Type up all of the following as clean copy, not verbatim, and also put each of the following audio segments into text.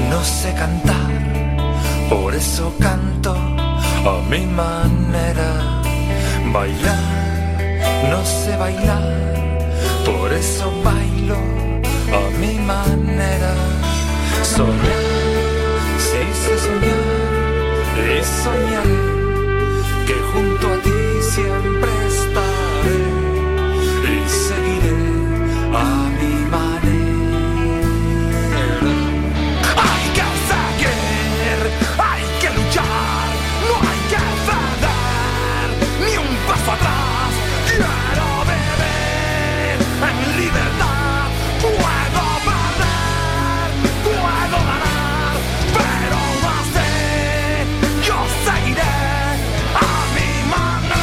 no sé cantar, por eso canto a mi manera. Bailar, no sé bailar, por eso bailo a mi manera. Soñar, sí sé soñar, y soñaré que junto a ti siempre estaré y seguiré a mi manera. Hay que seguir, hay que luchar, no hay que ceder ni un paso atrás. Quiero vivir en libertad, puedo perder, puedo ganar, pero así yo seguiré a mi manera.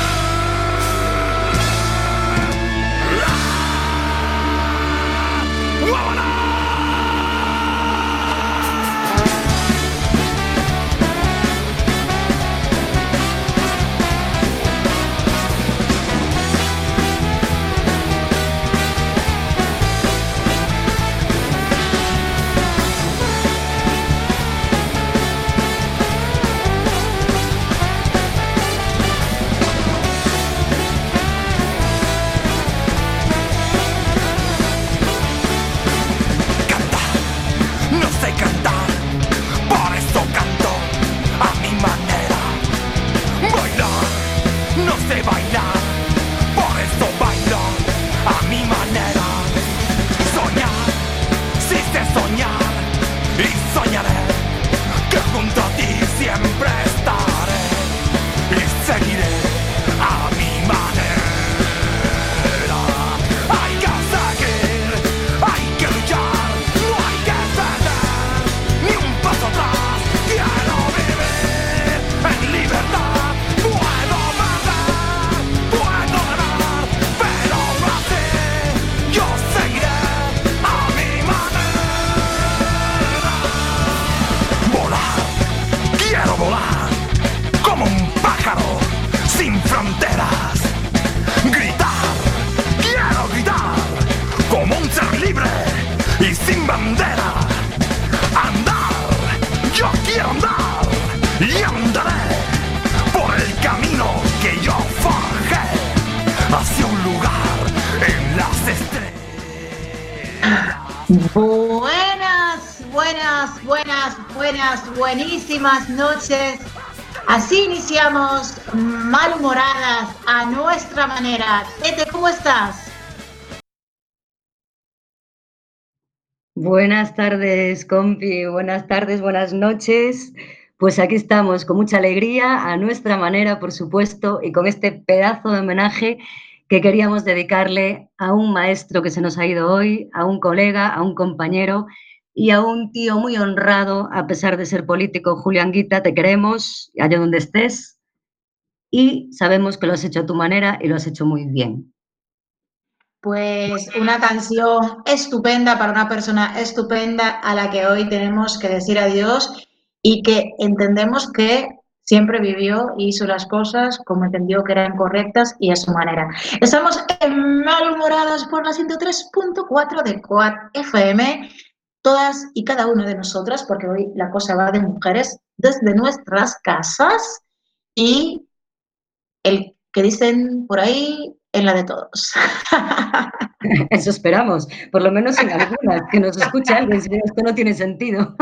¡Vámonos! No sé cantar, por eso canto a mi manera. Bailar, no sé bailar, por eso bailo a mi manera. Soñar, sí sé soñar y soñaré que junto a ti siempre estaré y seguiré a mi manera. Hay que seguir, hay que luchar, no hay que ceder ni un paso atrás. Quiero vivir en libertad, puedo perder, puedo ganar, pero así yo seguiré a mi manera. Volar, quiero volar como un pájaro sin fronteras. Gritar, quiero gritar como un ser libre y sin bandera. Andar, yo quiero andar y andaré por el camino que yo forjé hacia un lugar en las estrellas. Buenísimas noches. Así iniciamos Malhumoradas a nuestra manera. Tete, ¿cómo estás? Buenas tardes, compi, buenas tardes, buenas noches. Pues aquí estamos con mucha alegría, a nuestra manera, por supuesto, y con este pedazo de homenaje que queríamos dedicarle a un maestro que se nos ha ido hoy, a un colega, a un compañero y a un tío muy honrado, a pesar de ser político. Julián Guita, te queremos, allá donde estés, y sabemos que lo has hecho a tu manera y lo has hecho muy bien. Pues una canción estupenda para una persona estupenda a la que hoy tenemos que decir adiós y que entendemos que siempre vivió y hizo las cosas como entendió que eran correctas y a su manera. Estamos en Malhumoradas por la 103.4 de Quad FM, todas y cada una de nosotras, porque hoy la cosa va de mujeres desde nuestras casas y el que dicen por ahí en la de todos. Eso esperamos, por lo menos en algunas, que nos escuche alguien, si no, esto no tiene sentido.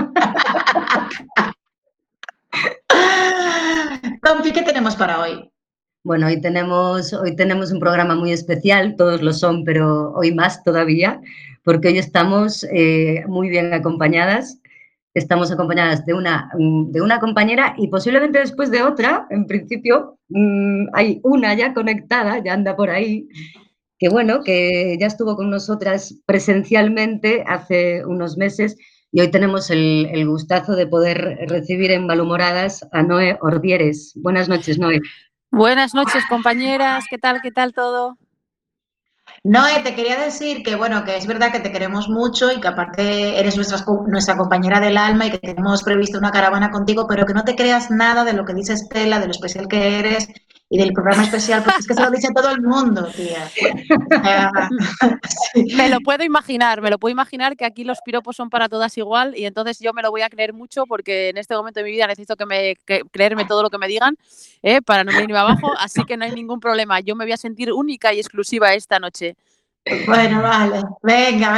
Compi, ¿qué tenemos para hoy? Bueno, hoy tenemos un programa muy especial, todos lo son, pero hoy más todavía, porque hoy estamos muy bien acompañadas. Estamos acompañadas de una compañera y posiblemente después de otra. En principio, hay una ya conectada, ya anda por ahí, que bueno, que ya estuvo con nosotras presencialmente hace unos meses y hoy tenemos el gustazo de poder recibir en Malhumoradas a Noé Ordieres. Buenas noches, Noé. Buenas noches, compañeras. ¿Qué tal? ¿Qué tal todo? Noé, te quería decir que, bueno, que es verdad que te queremos mucho y que aparte eres nuestra compañera del alma y que tenemos previsto una caravana contigo, pero que no te creas nada de lo que dice Estela, de lo especial que eres y del programa especial, porque es que se lo dice a todo el mundo, tía. Sí. Me lo puedo imaginar que aquí los piropos son para todas igual y entonces yo me lo voy a creer mucho porque en este momento de mi vida necesito creerme todo lo que me digan para no venirme abajo, así que no hay ningún problema. Yo me voy a sentir única y exclusiva esta noche. Bueno, vale, venga.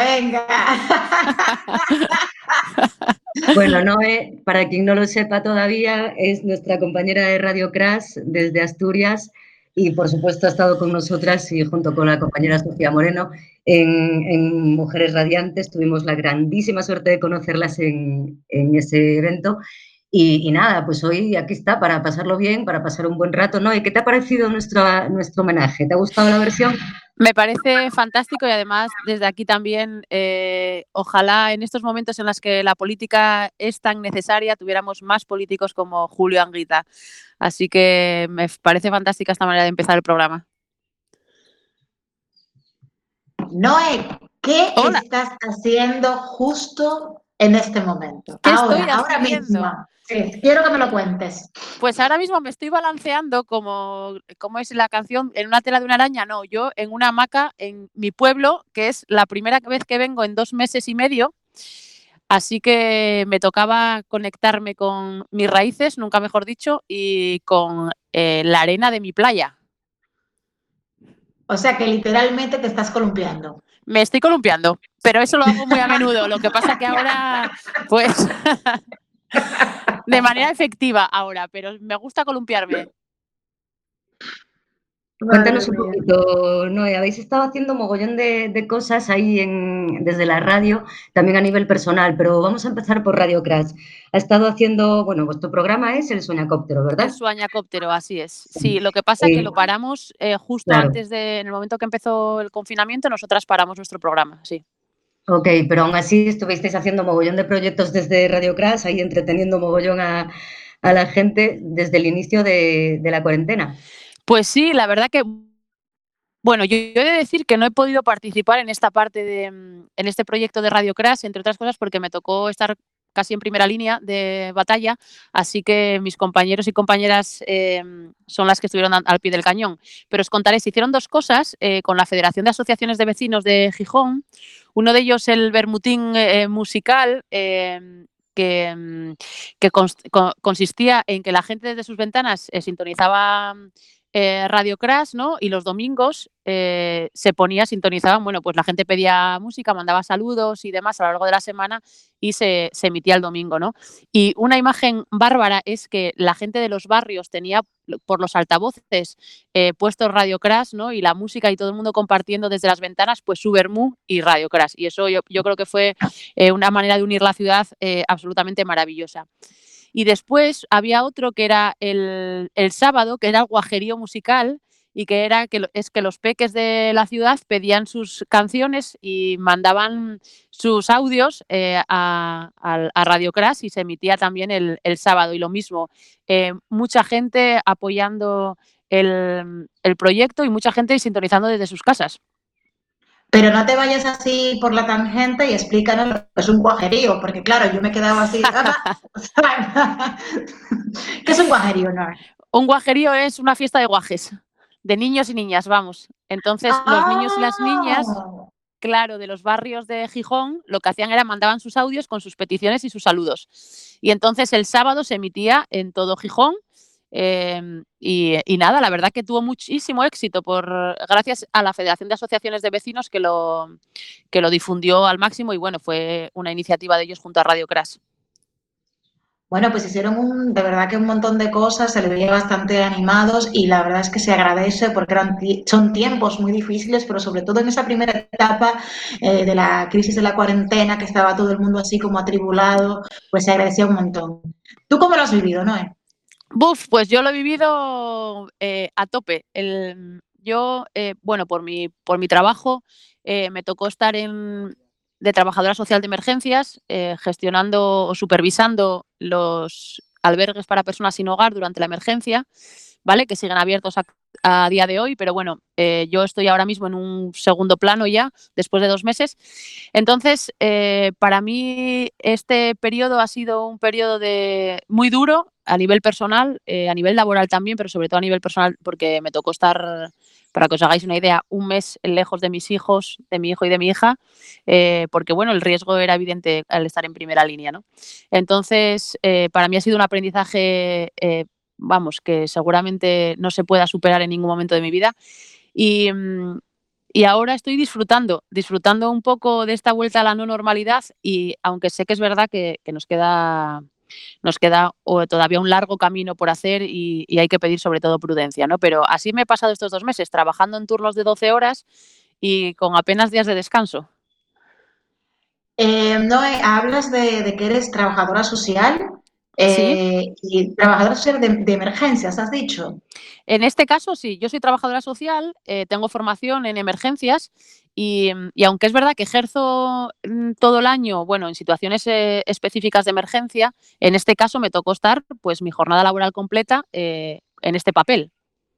Bueno, Noé, para quien no lo sepa todavía, es nuestra compañera de Radio Crash desde Asturias y, por supuesto, ha estado con nosotras y junto con la compañera Sofía Moreno en Mujeres Radiantes. Tuvimos la grandísima suerte de conocerlas en ese evento. Y nada, pues hoy aquí está para pasarlo bien, para pasar un buen rato. Noé, ¿qué te ha parecido nuestro homenaje? ¿Te ha gustado la versión? Me parece fantástico y además desde aquí también ojalá en estos momentos en los que la política es tan necesaria tuviéramos más políticos como Julio Anguita. Así que me parece fantástica esta manera de empezar el programa. Noé, ¿qué Hola. estás haciendo justo en este momento? ¿Qué estoy Ahora haciendo? mismo. Sí, quiero que me lo cuentes. Pues ahora mismo me estoy balanceando como es la canción, en una tela de una araña, no, yo en una hamaca en mi pueblo, que es la primera vez que vengo en 2 meses y medio, así que me tocaba conectarme con mis raíces, nunca mejor dicho, y con la arena de mi playa. O sea que literalmente te estás columpiando. Me estoy columpiando, pero eso lo hago muy a menudo, lo que pasa que ahora, pues, de manera efectiva ahora, pero me gusta columpiarme. Cuéntanos un poquito, Noé, habéis estado haciendo mogollón de cosas ahí desde la radio, también a nivel personal, pero vamos a empezar por Radio Crash. Ha estado haciendo, bueno, vuestro programa es El Sueñacóptero, ¿verdad? El sueñacóptero, así es. Sí, lo que pasa es que lo paramos justo claro. antes en el momento que empezó el confinamiento, nosotras paramos nuestro programa, sí. Ok, pero aún así estuvisteis haciendo mogollón de proyectos desde Radio Crash, ahí entreteniendo mogollón a la gente desde el inicio de la cuarentena. Pues sí, la verdad que, bueno, yo he de decir que no he podido participar en esta parte en este proyecto de Radio Crash, entre otras cosas porque me tocó estar casi en primera línea de batalla, así que mis compañeros y compañeras son las que estuvieron al pie del cañón. Pero os contaré, se hicieron 2 cosas con la Federación de Asociaciones de Vecinos de Gijón, uno de ellos el Bermutín musical, que consistía en que la gente desde sus ventanas sintonizaba Radio Crash, ¿no? Y los domingos se sintonizaban, bueno, pues la gente pedía música, mandaba saludos y demás a lo largo de la semana y se emitía el domingo, ¿no? Y una imagen bárbara es que la gente de los barrios tenía por los altavoces puestos Radio Crash, ¿no? Y la música y todo el mundo compartiendo desde las ventanas, pues su vermú y Radio Crash. Y eso yo creo que fue una manera de unir la ciudad absolutamente maravillosa. Y después había otro que era el sábado, que era el guajerío musical, y que era que los peques de la ciudad pedían sus canciones y mandaban sus audios a Radio Crash y se emitía también el sábado. Y lo mismo, mucha gente apoyando el proyecto y mucha gente sintonizando desde sus casas. Pero no te vayas así por la tangente y explícanos lo que es un guajerío, porque claro, yo me he quedado así. ¿Qué es un guajerío, no? Un guajerío es una fiesta de guajes, de niños y niñas, vamos. Entonces, los niños y las niñas, claro, de los barrios de Gijón, lo que hacían era mandaban sus audios con sus peticiones y sus saludos. Y entonces el sábado se emitía en todo Gijón. Y nada, la verdad que tuvo muchísimo éxito gracias a la Federación de Asociaciones de Vecinos que lo difundió al máximo y bueno, fue una iniciativa de ellos junto a Radio Crash. Bueno, pues hicieron de verdad que un montón de cosas, se les veía bastante animados y la verdad es que se agradece porque son tiempos muy difíciles, pero sobre todo en esa primera etapa de la crisis de la cuarentena, que estaba todo el mundo así como atribulado, pues se agradecía un montón. ¿Tú cómo lo has vivido, Noé? Pues yo lo he vivido a tope. Bueno, por mi trabajo me tocó estar de trabajadora social de emergencias, gestionando o supervisando los albergues para personas sin hogar durante la emergencia, ¿vale? Que siguen abiertos a día de hoy, pero bueno, yo estoy ahora mismo en un segundo plano ya, después de 2 meses. Entonces, para mí este periodo ha sido un periodo muy duro a nivel personal, a nivel laboral también, pero sobre todo a nivel personal, porque me tocó estar, para que os hagáis una idea, 1 mes lejos de mis hijos, de mi hijo y de mi hija, porque bueno, el riesgo era evidente al estar en primera línea, ¿no? Entonces, para mí ha sido un aprendizaje, vamos, que seguramente no se pueda superar en ningún momento de mi vida. Y, y ahora estoy disfrutando un poco de esta vuelta a la no normalidad y aunque sé que es verdad que nos queda todavía un largo camino por hacer y hay que pedir sobre todo prudencia, ¿no? Pero así me he pasado estos 2 meses, trabajando en turnos de 12 horas y con apenas días de descanso. Noé, hablas de que eres trabajadora social Sí. y trabajadora social de emergencias, has dicho. En este caso, sí, yo soy trabajadora social, tengo formación en emergencias y aunque es verdad que ejerzo todo el año, bueno, en situaciones específicas de emergencia, en este caso me tocó estar pues mi jornada laboral completa en este papel.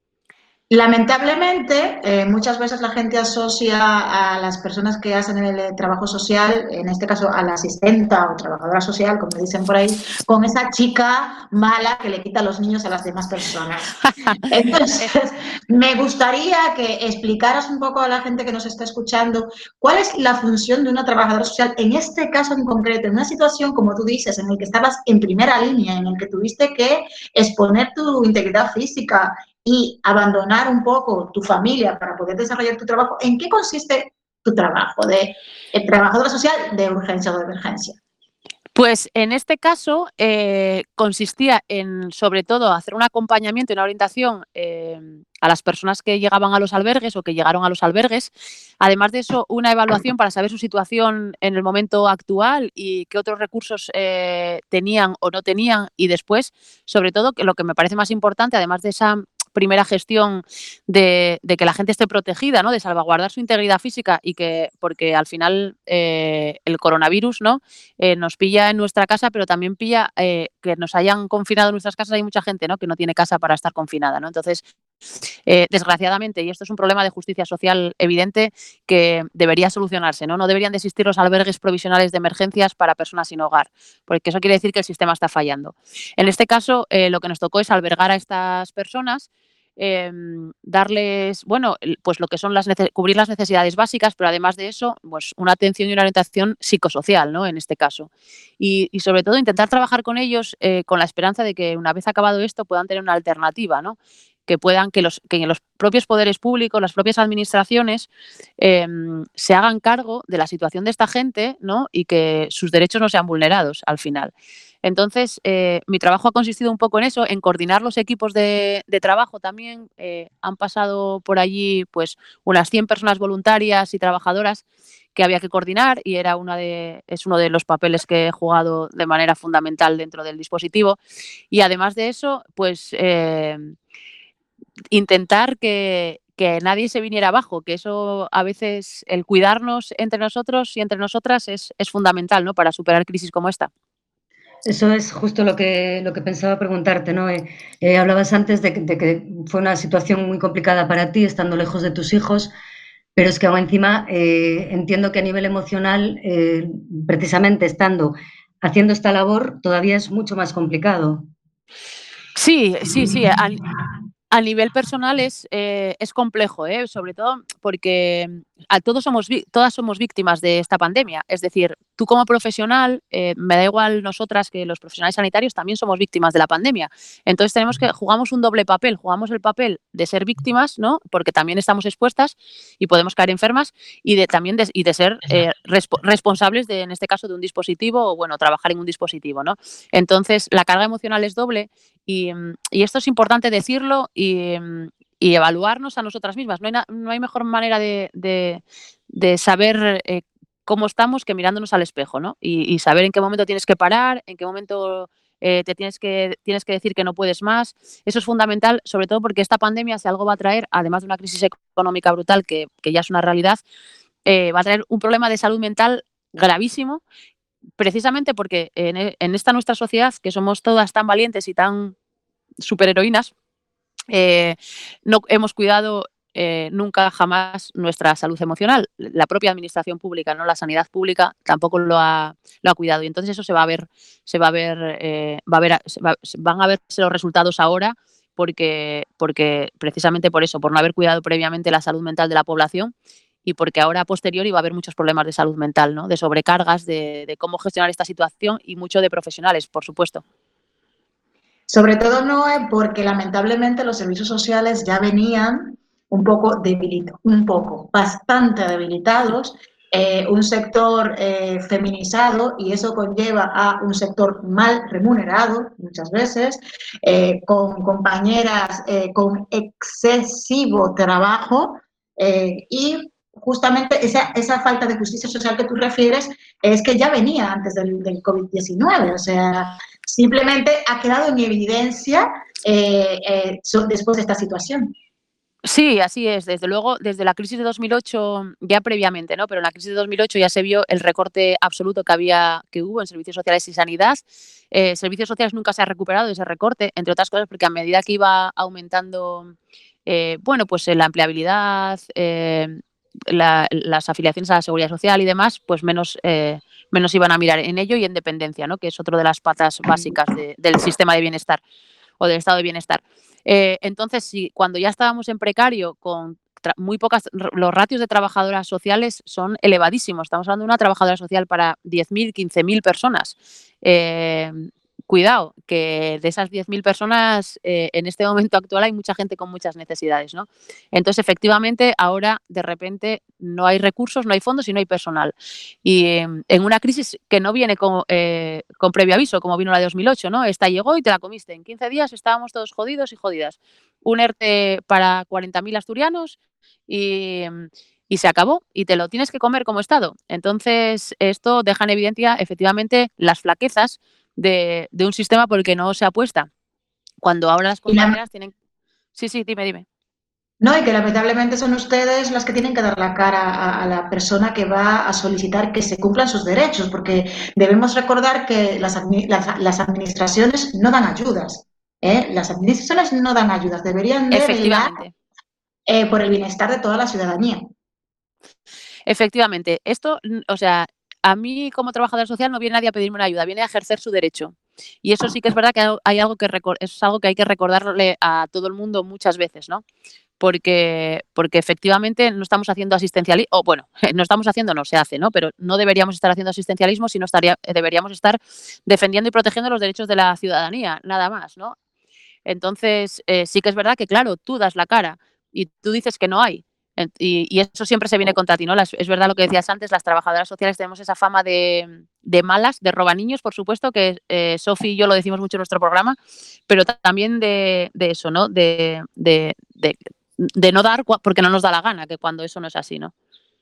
Lamentablemente, muchas veces la gente asocia a las personas que hacen el trabajo social, en este caso a la asistenta o trabajadora social, como dicen por ahí, con esa chica mala que le quita los niños a las demás personas. Entonces, me gustaría que explicaras un poco a la gente que nos está escuchando cuál es la función de una trabajadora social en este caso en concreto, en una situación, como tú dices, en la que estabas en primera línea, en el que tuviste que exponer tu integridad física y abandonar un poco tu familia para poder desarrollar tu trabajo. ¿En qué consiste tu trabajo de trabajadora social de urgencia o de emergencia? Pues en este caso consistía en, sobre todo, hacer un acompañamiento y una orientación a las personas que llegaban a los albergues o que llegaron a los albergues. Además de eso, una evaluación para saber su situación en el momento actual y qué otros recursos tenían o no tenían. Y después, sobre todo, que lo que me parece más importante, además de esa primera gestión de que la gente esté protegida, ¿no? De salvaguardar su integridad física y que, porque al final el coronavirus, ¿no? Nos pilla en nuestra casa, pero también pilla que nos hayan confinado en nuestras casas. Hay mucha gente, ¿no? Que no tiene casa para estar confinada, ¿no? Entonces, desgraciadamente, y esto es un problema de justicia social evidente que debería solucionarse, ¿no? No deberían de existir los albergues provisionales de emergencias para personas sin hogar, porque eso quiere decir que el sistema está fallando. En este caso, lo que nos tocó es albergar a estas personas, darles, bueno, pues lo que son cubrir las necesidades básicas, pero además de eso, pues una atención y una orientación psicosocial, ¿no? En este caso. Y sobre todo intentar trabajar con ellos con la esperanza de que una vez acabado esto puedan tener una alternativa, ¿no? Que puedan, que los propios poderes públicos, las propias administraciones se hagan cargo de la situación de esta gente, ¿no? Y que sus derechos no sean vulnerados al final. Entonces, mi trabajo ha consistido un poco en eso, en coordinar los equipos de trabajo también. Han pasado por allí pues unas 100 personas voluntarias y trabajadoras que había que coordinar y es uno de los papeles que he jugado de manera fundamental dentro del dispositivo. Y además de eso, pues intentar que nadie se viniera abajo, que eso a veces, el cuidarnos entre nosotros y entre nosotras es fundamental, ¿no? Para superar crisis como esta. Eso es justo lo que pensaba preguntarte, ¿no? Hablabas antes de que fue una situación muy complicada para ti, estando lejos de tus hijos, pero es que aún encima entiendo que a nivel emocional, precisamente haciendo esta labor, todavía es mucho más complicado. Sí. A nivel personal es complejo, sobre todo porque todas somos víctimas de esta pandemia. Es decir, tú como profesional, me da igual nosotras que los profesionales sanitarios también somos víctimas de la pandemia. Entonces jugamos un doble papel, jugamos el papel de ser víctimas, ¿no? Porque también estamos expuestas y podemos caer enfermas y de ser responsables en este caso de un dispositivo o bueno, trabajar en un dispositivo, ¿no? Entonces la carga emocional es doble. Y esto es importante decirlo y evaluarnos a nosotras mismas. No hay mejor manera de saber cómo estamos que mirándonos al espejo, ¿no? Y saber en qué momento tienes que parar, en qué momento te tienes que decir que no puedes más. Eso es fundamental, sobre todo porque esta pandemia, si algo va a traer, además de una crisis económica brutal que ya es una realidad, va a traer un problema de salud mental gravísimo, precisamente porque en esta nuestra sociedad, que somos todas tan valientes y tan superheroínas, no hemos cuidado nunca jamás nuestra salud emocional. La propia administración pública, no la sanidad pública, tampoco lo ha cuidado. Y entonces eso van a verse los resultados ahora porque precisamente por eso, por no haber cuidado previamente la salud mental de la población y porque ahora a posteriori va a haber muchos problemas de salud mental, ¿no? De sobrecargas, de cómo gestionar esta situación y mucho de profesionales, por supuesto. Sobre todo Noé, porque lamentablemente los servicios sociales ya venían bastante debilitados, un sector feminizado, y eso conlleva a un sector mal remunerado muchas veces, con compañeras con excesivo trabajo, y justamente esa falta de justicia social que tú refieres es que ya venía antes del COVID-19, o sea, simplemente ha quedado en evidencia después de esta situación. Sí, así es. Desde luego, desde la crisis de 2008, ya previamente, ¿no? Pero en la crisis de 2008 ya se vio el recorte absoluto que hubo en servicios sociales y sanidad. Servicios sociales nunca se ha recuperado de ese recorte, entre otras cosas porque a medida que iba aumentando pues la empleabilidad, las afiliaciones a la seguridad social y demás, pues menos iban a mirar en ello y en dependencia, ¿no? Que es otro de las patas básicas del sistema de bienestar o del estado de bienestar. Entonces, cuando ya estábamos en precario, con muy pocas, los ratios de trabajadoras sociales son elevadísimos. Estamos hablando de una trabajadora social para 10.000, 15.000 personas. Cuidado, que de esas 10.000 personas, en este momento actual hay mucha gente con muchas necesidades, ¿no? Entonces, efectivamente, ahora de repente no hay recursos, no hay fondos y no hay personal. Y en una crisis que no viene con previo aviso, como vino la de 2008, ¿no? Esta llegó y te la comiste. En 15 días estábamos todos jodidos y jodidas. Un ERTE para 40.000 asturianos y se acabó y te lo tienes que comer como Estado. Entonces, esto deja en evidencia, efectivamente, las flaquezas de un sistema por el que no se apuesta. Cuando ahora las compañeras tienen... Sí, dime. No, y que lamentablemente son ustedes las que tienen que dar la cara a la persona que va a solicitar que se cumplan sus derechos, porque debemos recordar que las administraciones no dan ayudas. Las administraciones no dan ayudas, deberían de velar por el bienestar de toda la ciudadanía. Efectivamente. Esto, o sea, a mí como trabajadora social no viene nadie a pedirme una ayuda, viene a ejercer su derecho. Y eso sí que es verdad que hay algo es algo que hay que recordarle a todo el mundo muchas veces, ¿no? Porque efectivamente no estamos haciendo asistencialismo, o bueno, no estamos haciendo, no se hace, ¿no? Pero no deberíamos estar haciendo asistencialismo, sino deberíamos estar defendiendo y protegiendo los derechos de la ciudadanía, nada más, ¿no? Entonces, sí que es verdad que, claro, tú das la cara y tú dices que no hay. Y eso siempre se viene contra ti, ¿no? Es verdad lo que decías antes, las trabajadoras sociales tenemos esa fama de malas, de robaniños, por supuesto, que Sofi y yo lo decimos mucho en nuestro programa, pero también de eso, ¿no? De no dar porque no nos da la gana, que cuando eso no es así, ¿no?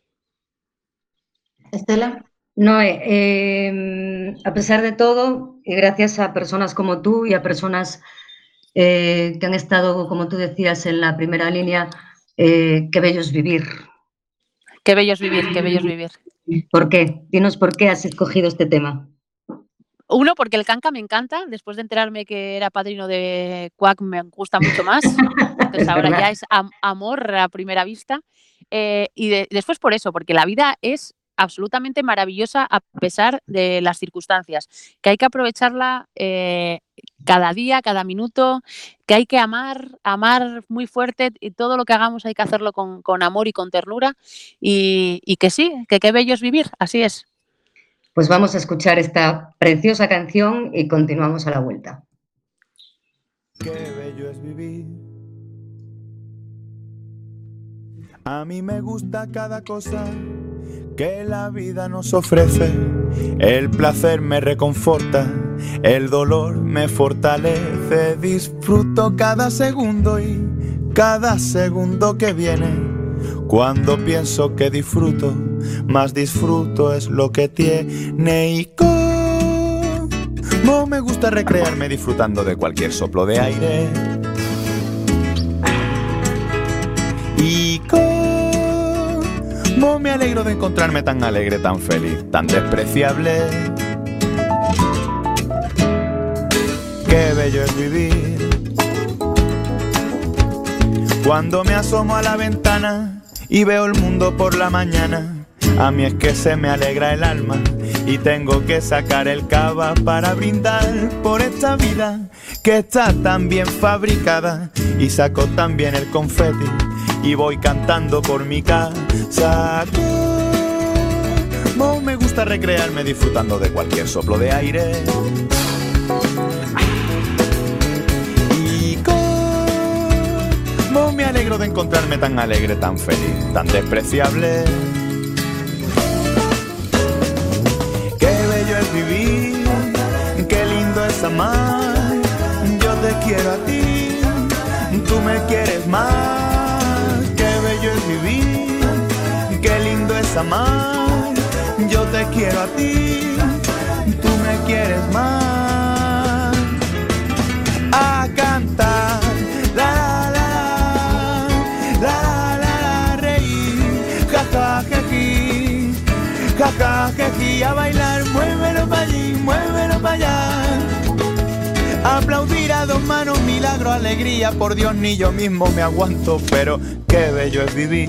Estela. No, a pesar de todo, y gracias a personas como tú y a personas que han estado, como tú decías, en la primera línea, qué bello es vivir. Qué bello es vivir, qué bello es vivir. ¿Por qué? Dinos por qué has escogido este tema. Uno, porque el canca me encanta. Después de enterarme que era padrino de Quack, me gusta mucho más. Entonces ahora ya es amor a primera vista. Y después por eso, porque la vida es absolutamente maravillosa a pesar de las circunstancias, que hay que aprovecharla cada día, cada minuto, que hay que amar muy fuerte, y todo lo que hagamos hay que hacerlo con amor y con ternura, y que sí, que qué bello es vivir, así es. Pues vamos a escuchar esta preciosa canción y continuamos a la vuelta. Qué bello es vivir. A mí me gusta cada cosa que la vida nos ofrece. El placer me reconforta, el dolor me fortalece. Disfruto cada segundo y cada segundo que viene. Cuando pienso que disfruto, más disfruto es lo que tiene. Y como me gusta recrearme disfrutando de cualquier soplo de aire. Y como me alegro de encontrarme tan alegre, tan feliz, tan despreciable. Qué bello es vivir. Cuando me asomo a la ventana y veo el mundo por la mañana, a mí es que se me alegra el alma y tengo que sacar el cava para brindar por esta vida que está tan bien fabricada, y saco también el confeti y voy cantando por mi casa. Como me gusta recrearme disfrutando de cualquier soplo de aire. Y como me alegro de encontrarme tan alegre, tan feliz, tan despreciable. Qué bello es vivir, qué lindo es amar. Yo te quiero a ti, tú me quieres más. Qué bello es vivir, qué lindo es amar. Yo te quiero a ti, tú me quieres más. A cantar, la la la, la la, reír, jaja jeji, jaja jeji, a bailar, muévelo pa' allí, muévelo pa' allá. Aplaudir a dos manos, milagro, alegría, por Dios ni yo mismo me aguanto, pero qué bello es vivir.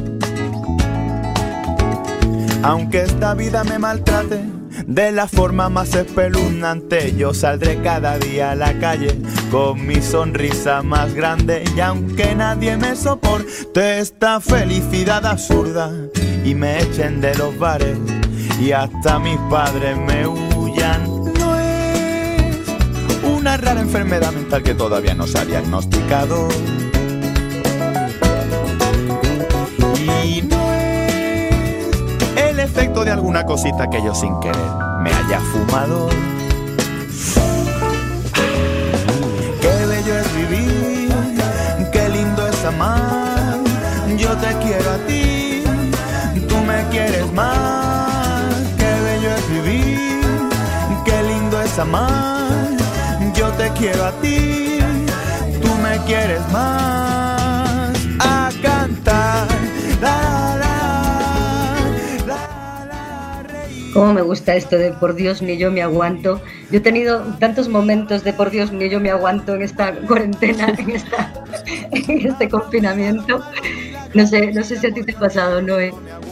Aunque esta vida me maltrate de la forma más espeluznante, yo saldré cada día a la calle con mi sonrisa más grande. Y aunque nadie me soporte esta felicidad absurda y me echen de los bares y hasta mis padres me huyan, no es una rara enfermedad mental que todavía no se ha diagnosticado. Y no el efecto de alguna cosita que yo sin querer me haya fumado. Qué bello es vivir, qué lindo es amar. Yo te quiero a ti, tú me quieres más. Qué bello es vivir, qué lindo es amar. Yo te quiero a ti, tú me quieres más. A cantar, la la. Cómo me gusta esto de por Dios ni yo me aguanto. Yo he tenido tantos momentos de por Dios ni yo me aguanto en esta cuarentena, en este confinamiento. No sé si a ti te ha pasado, Noé.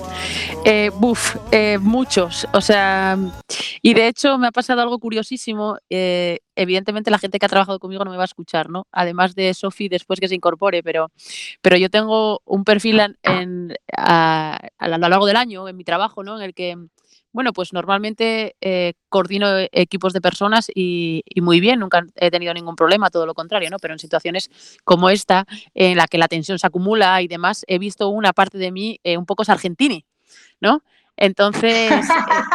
Muchos, o sea, y de hecho me ha pasado algo curiosísimo. Evidentemente la gente que ha trabajado conmigo no me va a escuchar, ¿no? Además de Sofi después que se incorpore, pero yo tengo un perfil a lo largo del año en mi trabajo, ¿no? En el que, bueno, pues normalmente coordino equipos de personas y muy bien, nunca he tenido ningún problema, todo lo contrario, ¿no? Pero en situaciones como esta, en la que la tensión se acumula y demás, he visto una parte de mí un poco sargentini, ¿no? Entonces,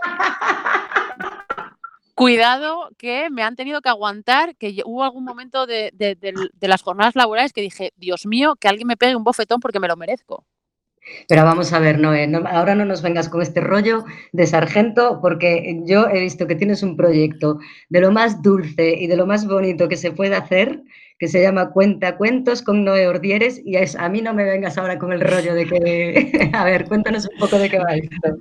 cuidado, que me han tenido que aguantar, que hubo algún momento de las jornadas laborales que dije, Dios mío, que alguien me pegue un bofetón porque me lo merezco. Pero vamos a ver, Noé, ahora no nos vengas con este rollo de sargento, porque yo he visto que tienes un proyecto de lo más dulce y de lo más bonito que se puede hacer, que se llama Cuentacuentos con Noé Ordieres, y a mí no me vengas ahora con el rollo de que... A ver, cuéntanos un poco de qué va esto.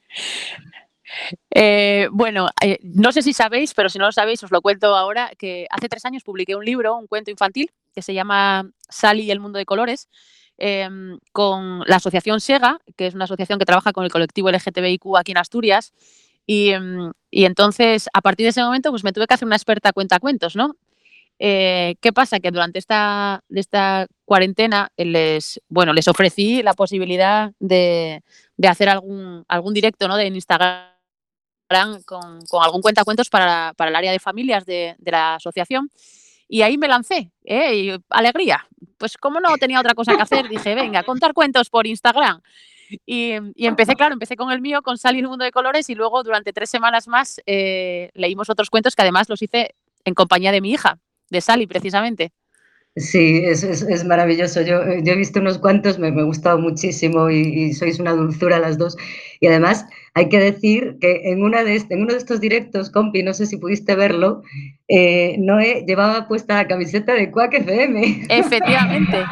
Bueno, no sé si sabéis, pero si no lo sabéis os lo cuento ahora, que hace 3 años publiqué un libro, un cuento infantil, que se llama Sally y el mundo de colores, con la asociación SEGA, que es una asociación que trabaja con el colectivo LGTBIQ aquí en Asturias, y entonces a partir de ese momento pues me tuve que hacer una experta cuentacuentos, ¿no? ¿Qué pasa? Que durante esta cuarentena les ofrecí la posibilidad de hacer algún directo, ¿no? En Instagram con algún cuentacuentos para el área de familias de la asociación. Y ahí me lancé, y alegría. Pues como no tenía otra cosa que hacer, dije, venga, contar cuentos por Instagram. Y empecé con el mío, con Sally y el mundo de colores, y luego durante 3 semanas más leímos otros cuentos que además los hice en compañía de mi hija, de Sally precisamente. Sí, es maravilloso. Yo he visto unos cuantos, me ha gustado muchísimo y sois una dulzura las dos. Y además hay que decir que en uno de estos directos, compi, no sé si pudiste verlo, Noé llevaba puesta la camiseta de Quack FM. Efectivamente.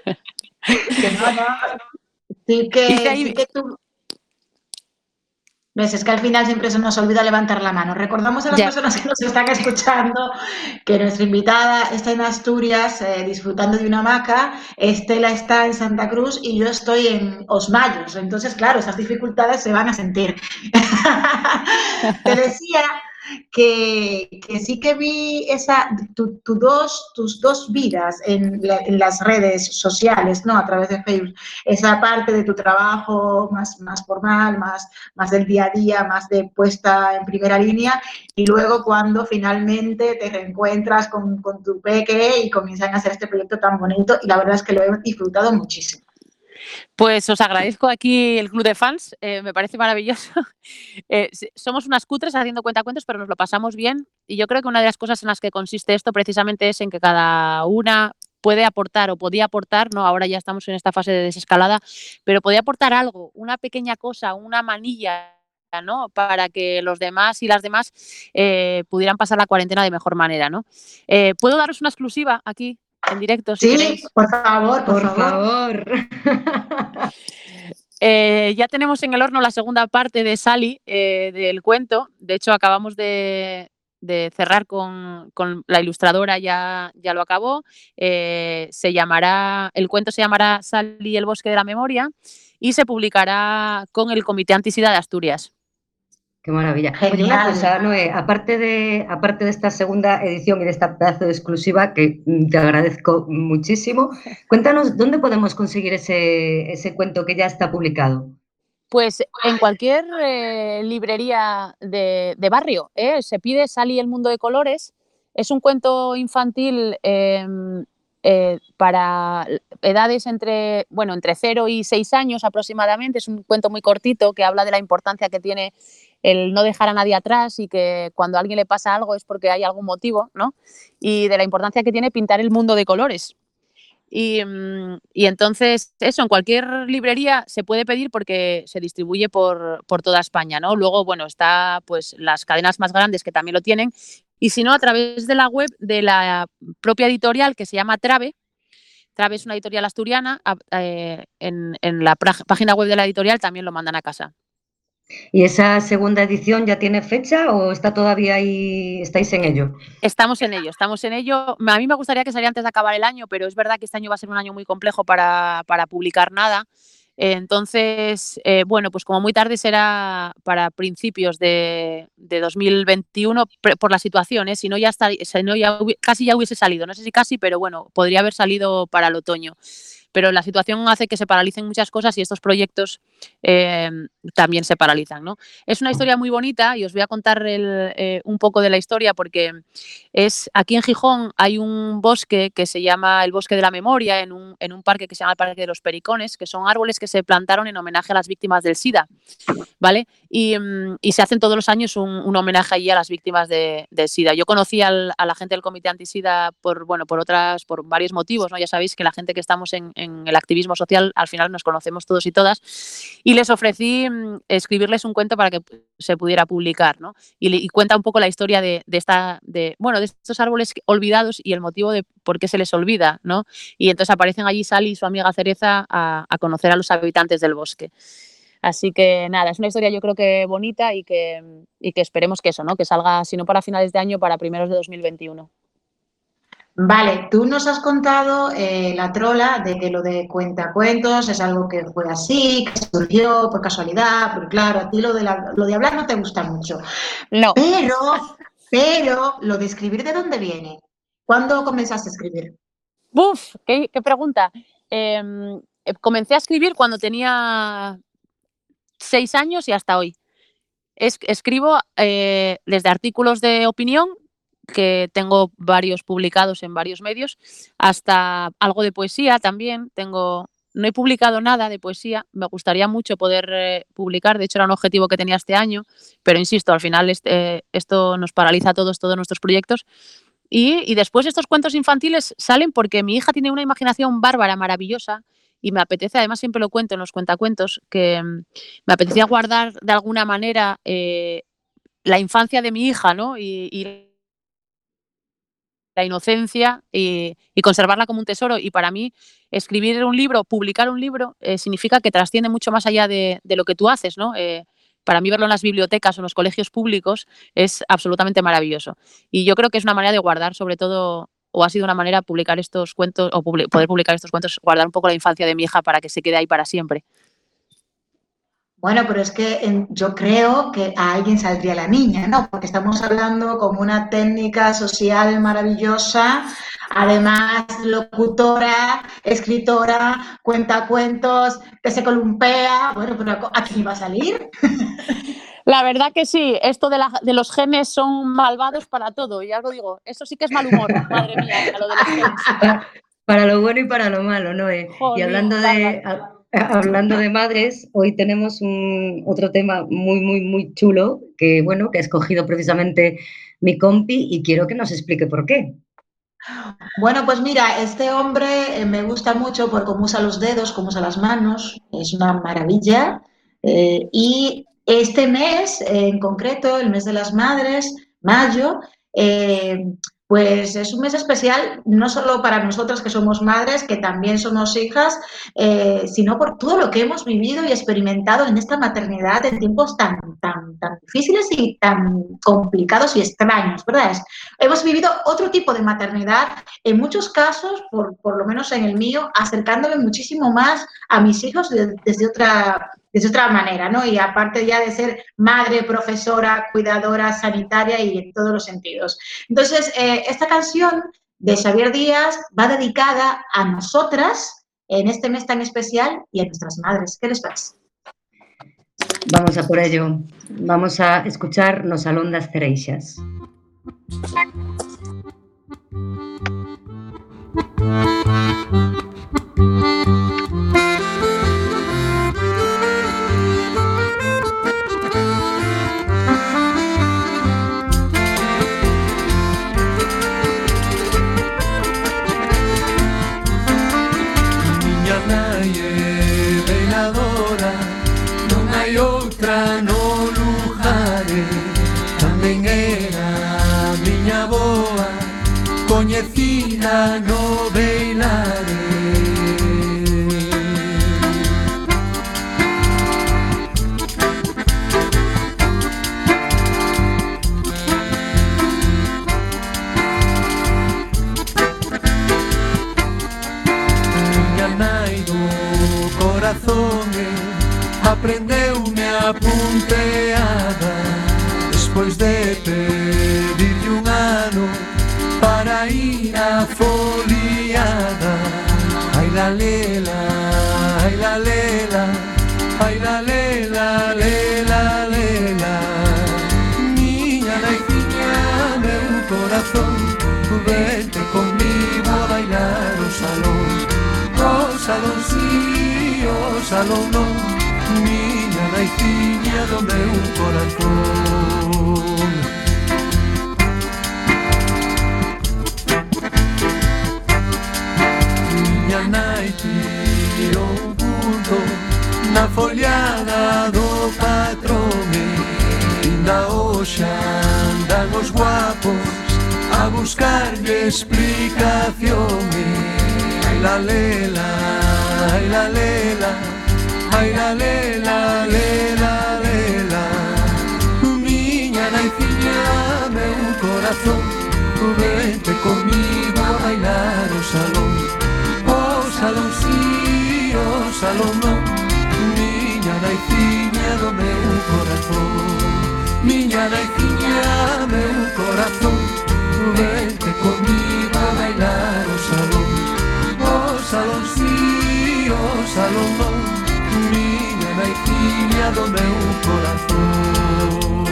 Sí que tú... Ves, es que al final siempre se nos olvida levantar la mano. Recordamos a las Ya. personas que nos están escuchando que nuestra invitada está en Asturias disfrutando de una hamaca, Estela está en Santa Cruz y yo estoy en Osmayos. Entonces, claro, esas dificultades se van a sentir. Te decía que sí que vi tus dos vidas en las redes sociales, ¿no? A través de Facebook. Esa parte de tu trabajo más formal, más del día a día, más de puesta en primera línea, y luego cuando finalmente te reencuentras con tu peque y comienzan a hacer este proyecto tan bonito, y la verdad es que lo he disfrutado muchísimo. Pues os agradezco aquí el club de fans, me parece maravilloso. Somos unas cutres haciendo cuentacuentos, pero nos lo pasamos bien y yo creo que una de las cosas en las que consiste esto precisamente es en que cada una puede aportar o podía aportar, ¿no? Ahora ya estamos en esta fase de desescalada, pero podía aportar algo, una pequeña cosa, una manilla, ¿no? Para que los demás y las demás pudieran pasar la cuarentena de mejor manera, ¿no? ¿Puedo daros una exclusiva aquí en directo si Sí, queréis? por favor, por Por favor. favor. Ya tenemos en el horno la segunda parte de Sally, del cuento. De hecho, acabamos de cerrar con la ilustradora, ya lo acabó. El cuento se llamará Sally y el bosque de la memoria y se publicará con el Comité Antisida de Asturias. Qué maravilla. Genial. Oye, una cosa, Noé, aparte de esta segunda edición y de esta pedazo de exclusiva, que te agradezco muchísimo, cuéntanos dónde podemos conseguir ese cuento que ya está publicado. Pues en cualquier librería de barrio, se pide Sally y el mundo de colores. Es un cuento infantil para edades entre 0 y 6 años aproximadamente. Es un cuento muy cortito que habla de la importancia que tiene el no dejar a nadie atrás y que cuando a alguien le pasa algo es porque hay algún motivo, ¿no? Y de la importancia que tiene pintar el mundo de colores. Y entonces, eso, en cualquier librería se puede pedir porque se distribuye por toda España, ¿no? Luego, bueno, está pues las cadenas más grandes que también lo tienen. Y si no, a través de la web de la propia editorial que se llama Trave. Trave es una editorial asturiana. En la página web de la editorial también lo mandan a casa. ¿Y esa segunda edición ya tiene fecha o está todavía ahí, estáis en ello? Estamos en ello. A mí me gustaría que saliera antes de acabar el año, pero es verdad que este año va a ser un año muy complejo para publicar nada. Entonces, bueno, pues como muy tarde será para principios de 2021 por la situación, si no ya casi ya hubiese salido, no sé si casi, pero bueno, podría haber salido para el otoño. Pero la situación hace que se paralicen muchas cosas y estos proyectos también se paralizan, ¿no? Es una historia muy bonita y os voy a contar un poco de la historia porque aquí en Gijón hay un bosque que se llama el Bosque de la Memoria en un parque que se llama el Parque de los Pericones, que son árboles que se plantaron en homenaje a las víctimas del SIDA, ¿vale? Y se hacen todos los años un homenaje allí a las víctimas del SIDA. Yo conocí a la gente del Comité Antisida por varios motivos, ¿no? Ya sabéis que la gente que estamos en el activismo social al final nos conocemos todos y todas, y les ofrecí escribirles un cuento para que se pudiera publicar, ¿no? Y cuenta un poco la historia de estos árboles olvidados y el motivo de por qué se les olvida, ¿no? Y entonces aparecen allí Sally y su amiga Cereza a conocer a los habitantes del bosque. Así que nada, es una historia yo creo que bonita y que esperemos que eso, ¿no? Que salga, si no para finales de año, para primeros de 2021. Vale, tú nos has contado, la trola, de que lo de cuentacuentos es algo que fue así, que surgió por casualidad, porque claro, a ti lo de hablar no te gusta mucho. No. Pero lo de escribir, ¿de dónde viene? ¿Cuándo comenzaste a escribir? ¡Buf! ¡Qué pregunta! Comencé a escribir cuando tenía 6 años y hasta hoy. Escribo desde artículos de opinión, que tengo varios publicados en varios medios, hasta algo de poesía también. No he publicado nada de poesía, me gustaría mucho poder publicar, de hecho era un objetivo que tenía este año, pero insisto, al final esto nos paraliza a todos nuestros proyectos. Y después estos cuentos infantiles salen porque mi hija tiene una imaginación bárbara, maravillosa, y me apetece, además siempre lo cuento en los cuentacuentos, que me apetecía guardar de alguna manera la infancia de mi hija, ¿no? Y la inocencia y conservarla como un tesoro. Y para mí escribir un libro, publicar un libro, significa que trasciende mucho más allá de lo que tú haces, ¿no? para mí verlo en las bibliotecas o en los colegios públicos es absolutamente maravilloso. Y yo creo que es una manera de guardar, sobre todo, o ha sido una manera publicar estos cuentos, o poder publicar estos cuentos, guardar un poco la infancia de mi hija para que se quede ahí para siempre. Bueno, pero es que yo creo que a alguien saldría la niña, ¿no? Porque estamos hablando como una técnica social maravillosa, además locutora, escritora, cuenta cuentos, que se columpea. Bueno, pero ¿a quién va a salir? La verdad que sí, esto de los genes son malvados para todo, ya os lo digo, eso sí que es mal humor, madre mía, lo de los genes. Para lo bueno y para lo malo, ¿no? Y Jolín, hablando de madres, hoy tenemos otro tema muy, muy, muy chulo que, bueno, que ha escogido precisamente mi compi y quiero que nos explique por qué. Bueno, pues mira, este hombre me gusta mucho por cómo usa los dedos, cómo usa las manos, es una maravilla. Y este mes, en concreto, el mes de las madres, mayo, pues es un mes especial, no solo para nosotras que somos madres, que también somos hijas, sino por todo lo que hemos vivido y experimentado en esta maternidad en tiempos tan difíciles y tan complicados y extraños, ¿verdad? Hemos vivido otro tipo de maternidad, en muchos casos, por lo menos en el mío, acercándome muchísimo más a mis hijos desde otra manera, ¿no? Y aparte ya de ser madre, profesora, cuidadora, sanitaria y en todos los sentidos. Entonces, esta canción de Xavier Díaz va dedicada a nosotras en este mes tan especial y a nuestras madres. ¿Qué les parece? Vamos a por ello. Vamos a escuchar Nos alondas cereixas. Miña nai é veladora, non hai outra no lugar. Tamén era miña boa, coñecida no veilare. Miña nai do corazón aprendeume a punteada, despois de pedirlle un ano para ir a foliada. Ai la lela, ai la lela, ai la lela, lela, lela. Miña naiciña, meu corazón, vente conmigo a bailar o salón sí, o salón non. Miña naiciña do meu corazón. Miña nai tirou un punto na foliada do patrón, inda hoxe andan os guapos a buscarlle explicación. Ai la lela, ai la lela, ai la lela, lela, lela. Miña naiciña, meu corazón, vente comigo a bailar o salón sí, o salón non. Miña naiciña do meu corazón, miña naiciña, meu corazón, vente comigo a bailar o salón sí, o salón non. Miña naiciña do meu corazón.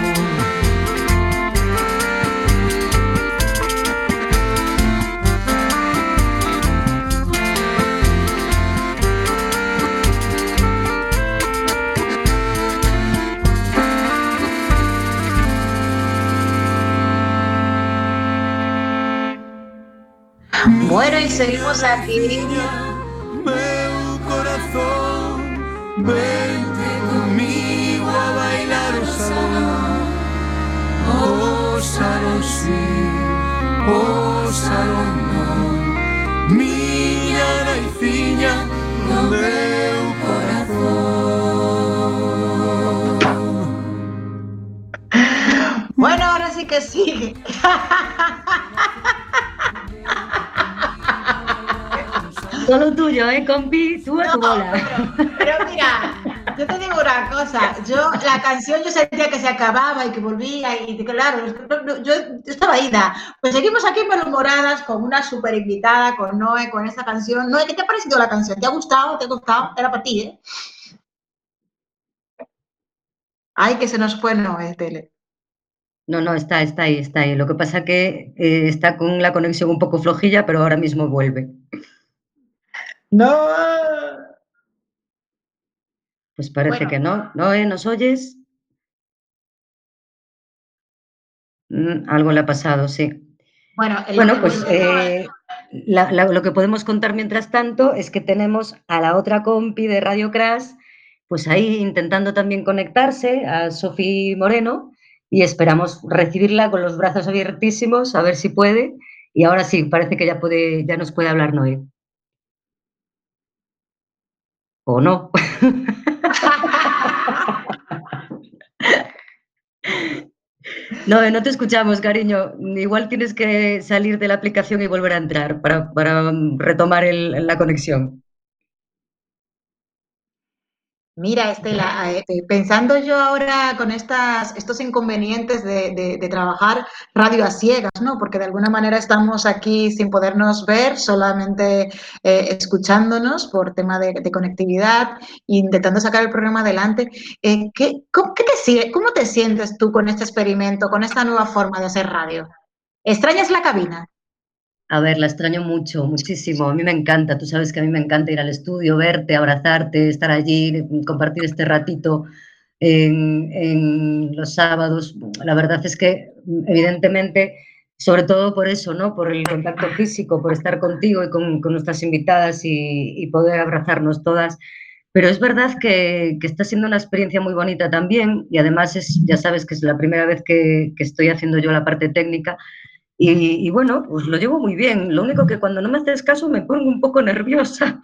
Bueno, y seguimos aquí. Meu corazón, vente conmigo a bailar o salón sí, o salón non. Miña naiciña do meu corazón. sí que sí. Solo tuyo, compi, tú a tu bola. Pero mira, yo te digo una cosa, la canción yo sentía que se acababa y que volvía y claro, yo estaba ida. Pues seguimos aquí malhumoradas con una super invitada, con Noé, con esta canción. Noé, ¿qué te ha parecido la canción? ¿Te ha gustado? ¿Te ha gustado? Era para ti, ¿eh? Ay, que se nos fue Noé, Tele. No, está ahí, está ahí. Lo que pasa que está con la conexión un poco flojilla, pero ahora mismo vuelve. No. Pues parece que no. Noé, ¿nos oyes? Algo le ha pasado, sí. Bueno, Pues lo que podemos contar mientras tanto es que tenemos a la otra compi de Radio Crash, pues ahí intentando también conectarse, a Sofi Moreno, y esperamos recibirla con los brazos abiertísimos, a ver si puede. Y ahora sí, parece que ya nos puede hablar Noé. ¿O no? No te escuchamos, cariño. Igual tienes que salir de la aplicación y volver a entrar para retomar la conexión. Mira, Estela, pensando yo ahora con estos inconvenientes de trabajar radio a ciegas, ¿no? Porque de alguna manera estamos aquí sin podernos ver, solamente escuchándonos por tema de conectividad, intentando sacar el programa adelante. ¿Cómo te sientes tú con este experimento, con esta nueva forma de hacer radio? ¿Extrañas la cabina? A ver, la extraño mucho, muchísimo. A mí me encanta, tú sabes que a mí me encanta ir al estudio, verte, abrazarte, estar allí, compartir este ratito en los sábados. La verdad es que, evidentemente, sobre todo por eso, ¿no? Por el contacto físico, por estar contigo y con nuestras invitadas y poder abrazarnos todas. Pero es verdad que está siendo una experiencia muy bonita también y además ya sabes que es la primera vez que estoy haciendo yo la parte técnica. Y bueno, pues lo llevo muy bien. Lo único que cuando no me haces caso me pongo un poco nerviosa.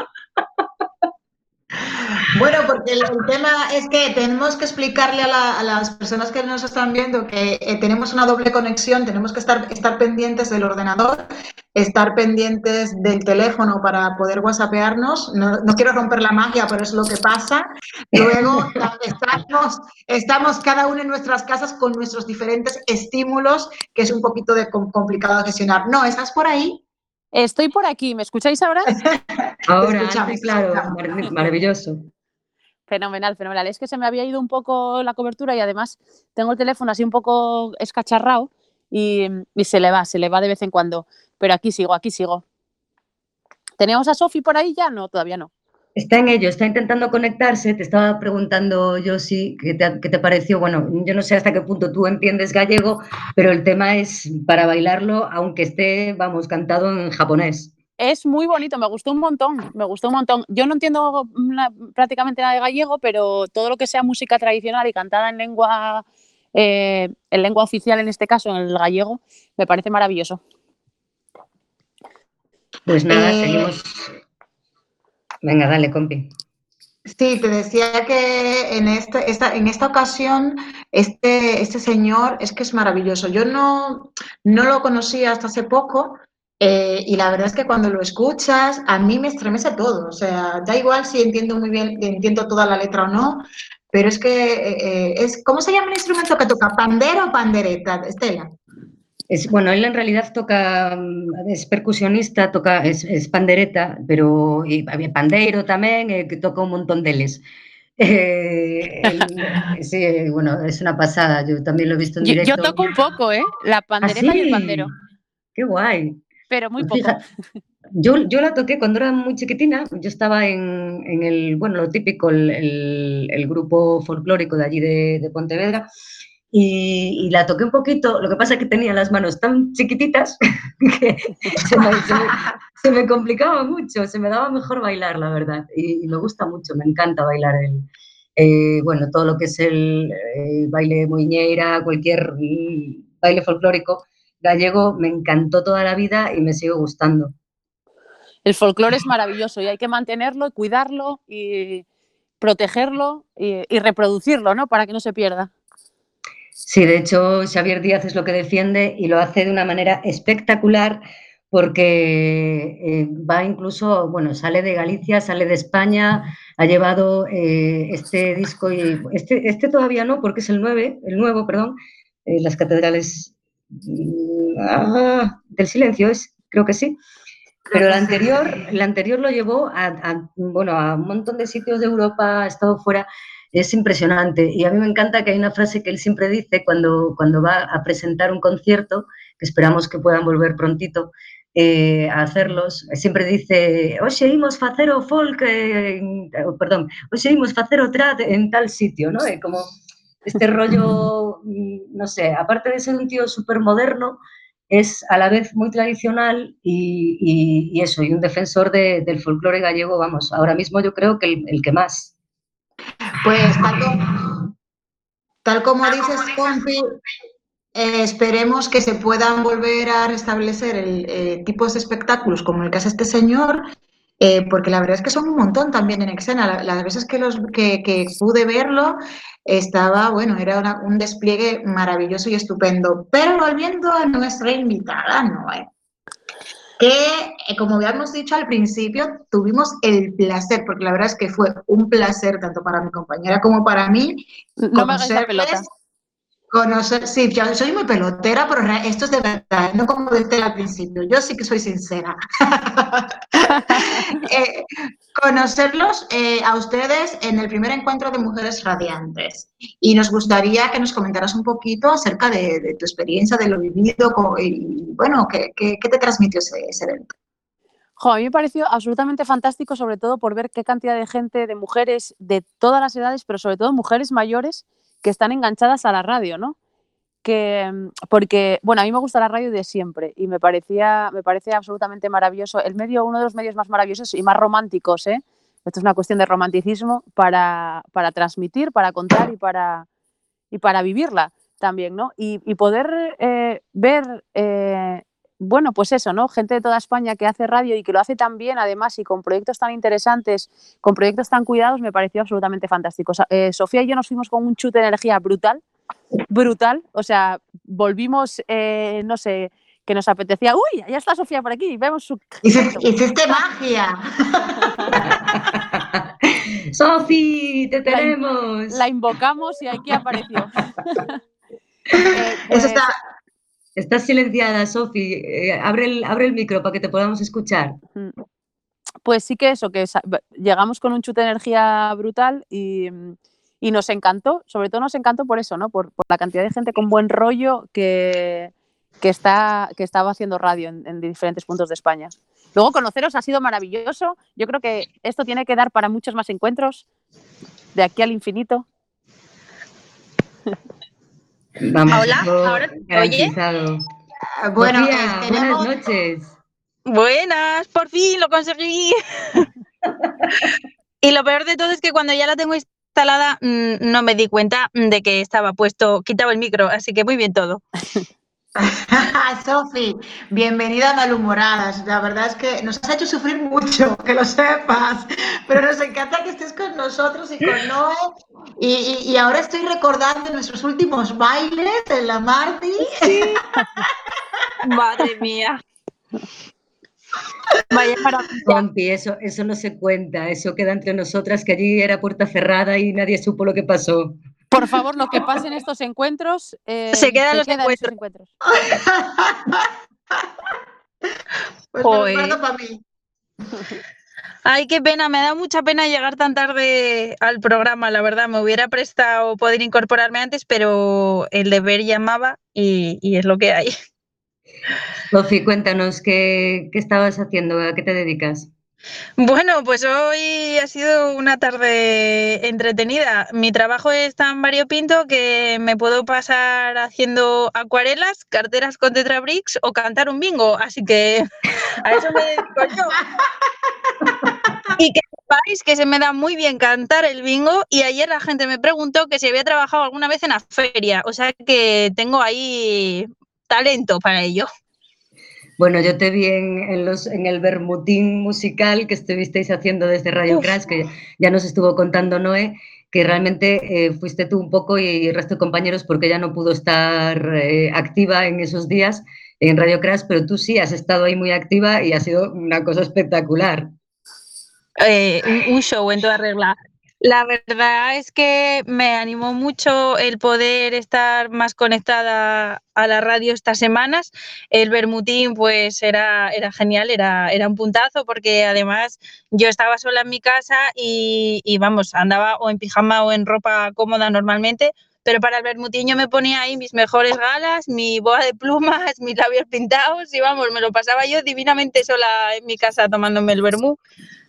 Bueno, porque el tema es que tenemos que explicarle a las personas que nos están viendo que tenemos una doble conexión, tenemos que estar pendientes del ordenador, estar pendientes del teléfono para poder whatsappearnos. No quiero romper la magia, pero es lo que pasa. Luego estamos cada uno en nuestras casas con nuestros diferentes estímulos, que es un poquito complicado de gestionar. No, ¿estás por ahí? Estoy por aquí, ¿me escucháis ahora? Ahora, sí, claro, maravilloso. Fenomenal, fenomenal. Es que se me había ido un poco la cobertura y además tengo el teléfono así un poco escacharrado y se le va de vez en cuando. Pero aquí sigo. ¿Tenemos a Sofi por ahí ya? No, todavía no. Está en ello, está intentando conectarse. Te estaba preguntando, Josi, ¿qué te pareció? Bueno, yo no sé hasta qué punto tú entiendes gallego, pero el tema es para bailarlo, aunque esté, vamos, cantado en japonés. Es muy bonito, me gustó un montón. Yo no entiendo prácticamente nada de gallego, pero todo lo que sea música tradicional y cantada en lengua oficial, en este caso, en el gallego, me parece maravilloso. Pues nada, seguimos. Venga, dale, compi. Sí, te decía que en esta ocasión este señor es que es maravilloso. Yo no lo conocía hasta hace poco y la verdad es que cuando lo escuchas a mí me estremece todo. O sea, da igual si entiendo muy bien, entiendo toda la letra o no, pero es que ¿cómo se llama el instrumento que toca? ¿Pandero o pandereta, Estela? Bueno, él en realidad es percusionista, es pandereta, pero había pandeiro también, que toca un montón deles. Sí, bueno, es una pasada, yo también lo he visto en directo. Yo toco un poco, la pandereta y el pandero. ¡Qué guay! Pero muy pues poco. Yo la toqué cuando era muy chiquitina, yo estaba en lo típico, el grupo folclórico de allí de Pontevedra, y la toqué un poquito. Lo que pasa es que tenía las manos tan chiquititas que se me complicaba mucho, se me daba mejor bailar, la verdad, y me gusta mucho, me encanta bailar todo lo que es el baile muiñeira, cualquier baile folclórico gallego, me encantó toda la vida y me sigue gustando. El folclore es maravilloso y hay que mantenerlo, cuidarlo y protegerlo y reproducirlo, ¿no? Para que no se pierda. Sí, de hecho, Xavier Díaz es lo que defiende y lo hace de una manera espectacular porque va incluso, bueno, sale de Galicia, sale de España, ha llevado este disco y este todavía no, porque es el nuevo, perdón, Las Catedrales del Silencio, creo que sí. Pero el anterior lo llevó bueno, a un montón de sitios de Europa, ha estado fuera. Es impresionante. Y a mí me encanta que hay una frase que él siempre dice cuando va a presentar un concierto, que esperamos que puedan volver prontito a hacerlos. Siempre dice, hoy seguimos facer o folk, perdón, hoy seguimos facer o trad en tal sitio, ¿no? Como este rollo, no sé, aparte de ser un tío súper moderno, es a la vez muy tradicional y eso, y un defensor del folclore gallego, vamos, ahora mismo yo creo que el que más. Pues tal como dices, Compi, esperemos que se puedan volver a restablecer tipos de espectáculos como el que hace este señor, porque la verdad es que son un montón también en escena. Las veces que pude verlo, estaba, bueno, era un despliegue maravilloso y estupendo. Pero volviendo a nuestra invitada, Noé, que, como habíamos dicho al principio, tuvimos el placer, porque la verdad es que fue un placer tanto para mi compañera como para mí, No me hagáis la pelota. Sí, yo soy muy pelotera, pero esto es de verdad, no como desde al principio. Yo sí que soy sincera. Conocerlos a ustedes en el primer encuentro de Mujeres Radiantes. Y nos gustaría que nos comentaras un poquito acerca de tu experiencia, de lo vivido y bueno, ¿qué te transmitió ese evento? Jo, a mí me pareció absolutamente fantástico, sobre todo por ver qué cantidad de gente, de mujeres de todas las edades, pero sobre todo mujeres mayores que están enganchadas a la radio, ¿no? Porque, bueno, a mí me gusta la radio de siempre y me parece absolutamente maravilloso. El medio, uno de los medios más maravillosos y más románticos, ¿eh? Esto es una cuestión de romanticismo para transmitir, para contar y para vivirla también, ¿no? Y poder ver, bueno, pues eso, ¿no? Gente de toda España que hace radio y que lo hace tan bien, además, y con proyectos tan interesantes, con proyectos tan cuidados, me pareció absolutamente fantástico. Sofía y yo nos fuimos con un chute de energía brutal, o sea, volvimos, no sé, que nos apetecía, uy, ya está Sofía por aquí, vemos su... Hiciste magia. Sofi, te tenemos. La invocamos y aquí apareció. Eso está... Estás silenciada, Sofi. Abre el micro para que te podamos escuchar. Pues sí que eso, que llegamos con un chute de energía brutal y nos encantó, sobre todo nos encantó por eso, ¿no? Por la cantidad de gente con buen rollo que estaba haciendo radio en diferentes puntos de España. Luego conoceros ha sido maravilloso. Yo creo que esto tiene que dar para muchos más encuentros, de aquí al infinito. Vamos, hola, ahora oye. Bueno, Sofía, buenas noches. Buenas, por fin lo conseguí. Y lo peor de todo es que cuando ya la tengo instalada no me di cuenta de que estaba quitaba el micro, así que muy bien todo. Sofi, bienvenida a Malhumoradas. La verdad es que nos has hecho sufrir mucho, que lo sepas, pero nos encanta que estés con nosotros y con Noé. Y ahora estoy recordando nuestros últimos bailes en la Marti. Sí. Madre mía. Vaya maravilla. Compi, eso no se cuenta, eso queda entre nosotras, que allí era puerta cerrada y nadie supo lo que pasó. Por favor, lo que pase en estos encuentros se queda en los encuentros. Pues me lo guardo para mí. Ay, qué pena, me da mucha pena llegar tan tarde al programa, la verdad. Me hubiera prestado poder incorporarme antes, pero el deber llamaba y es lo que hay. Sofi, cuéntanos, ¿qué estabas haciendo? ¿A qué te dedicas? Bueno, pues hoy ha sido una tarde entretenida. Mi trabajo es tan variopinto que me puedo pasar haciendo acuarelas, carteras con tetrabricks o cantar un bingo, así que a eso me dedico yo. Y que sepáis que se me da muy bien cantar el bingo y ayer la gente me preguntó que si había trabajado alguna vez en la feria, o sea que tengo ahí talento para ello. Bueno, yo te vi en el bermutín musical que estuvisteis haciendo desde Radio Crash, que ya nos estuvo contando Noé, que realmente fuiste tú un poco y el resto de compañeros porque ella no pudo estar activa en esos días en Radio Crash, pero tú sí has estado ahí muy activa y ha sido una cosa espectacular. Un show en toda regla. La verdad es que me animó mucho el poder estar más conectada a la radio estas semanas. El Bermutín pues era genial, era un puntazo, porque además yo estaba sola en mi casa y vamos, andaba o en pijama o en ropa cómoda normalmente, pero para el Bermutín yo me ponía ahí mis mejores galas, mi boa de plumas, mis labios pintados y vamos, me lo pasaba yo divinamente sola en mi casa tomándome el vermú.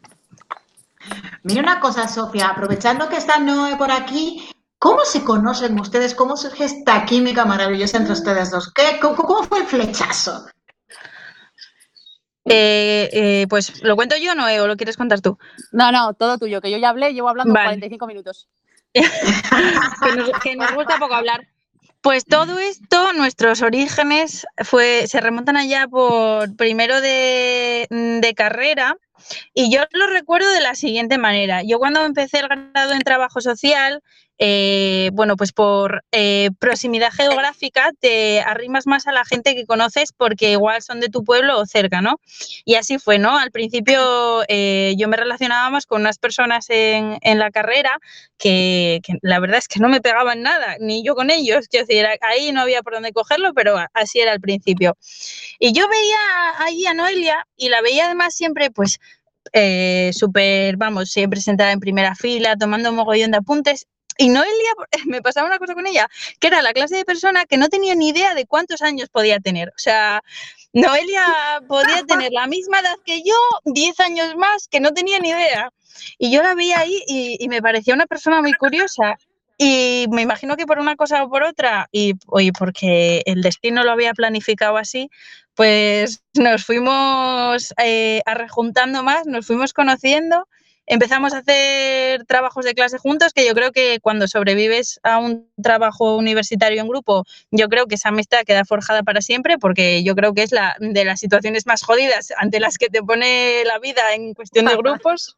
Mira una cosa, Sofía, aprovechando que está Noé por aquí, ¿cómo se conocen ustedes? ¿Cómo surge esta química maravillosa entre ustedes dos? ¿Cómo fue el flechazo? Pues lo cuento yo, Noé, o lo quieres contar tú. No, todo tuyo, que yo ya hablé, llevo hablando 45 minutos. que nos gusta poco hablar. Pues todo esto, nuestros orígenes se remontan allá por primero de carrera, y yo lo recuerdo de la siguiente manera. Yo cuando empecé el grado en trabajo social, bueno, pues por proximidad geográfica te arrimas más a la gente que conoces porque igual son de tu pueblo o cerca, ¿no? Y así fue, ¿no? Al principio yo me relacionaba más con unas personas en la carrera que la verdad es que no me pegaban nada, ni yo con ellos. Quiero decir, ahí no había por dónde cogerlo, pero así era al principio. Y yo veía allí a Noelia y la veía además siempre, pues, súper, vamos, siempre sentada en primera fila, tomando un mogollón de apuntes. Y Noelia, me pasaba una cosa con ella, que era la clase de persona que no tenía ni idea de cuántos años podía tener. O sea, Noelia podía tener la misma edad que yo, 10 años más, que no tenía ni idea. Y yo la veía ahí y me parecía una persona muy curiosa. Y me imagino que por una cosa o por otra, y porque el destino lo había planificado así, pues nos fuimos arrejuntando más, nos fuimos conociendo, empezamos a hacer trabajos de clase juntos, que yo creo que cuando sobrevives a un trabajo universitario en grupo, yo creo que esa amistad queda forjada para siempre, porque yo creo que es de las situaciones más jodidas ante las que te pone la vida en cuestión de grupos.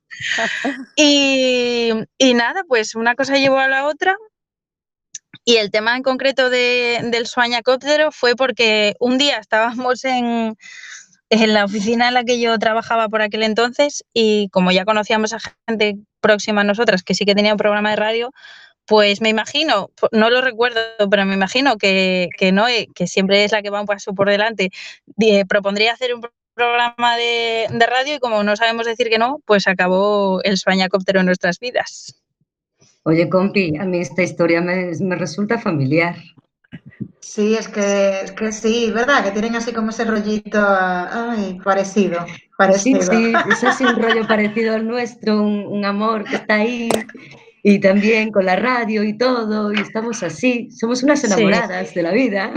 Y nada, pues una cosa llevó a la otra. Y el tema en concreto del sueñacóptero fue porque un día estábamos en la oficina en la que yo trabajaba por aquel entonces, y como ya conocíamos a gente próxima a nosotras que sí que tenía un programa de radio, pues me imagino, no lo recuerdo, pero me imagino que Noé, que siempre es la que va un paso por delante, propondría hacer un programa de radio, y como no sabemos decir que no, pues acabó el sueñacóptero en nuestras vidas. Oye, compi, a mí esta historia me resulta familiar. Sí, es que sí, ¿verdad? Que tienen así como ese rollito, parecido. Sí, es así un rollo parecido al nuestro, un amor que está ahí, y también con la radio y todo, y estamos así, somos unas enamoradas de la vida.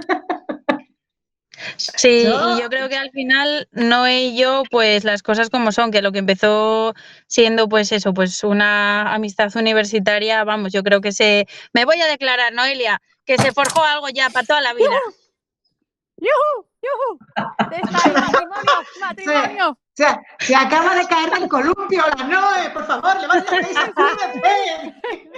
Sí, y yo creo que al final Noé y yo, pues las cosas como son, que lo que empezó siendo pues eso, pues una amistad universitaria, vamos, yo creo que me voy a declarar, Noelia, que se forjó algo ya para toda la vida. ¡Yujú! ¡Está ahí, matrimonio! O sea, se acaba de caer del columpio la Noé, por favor, levántate y sacúdete.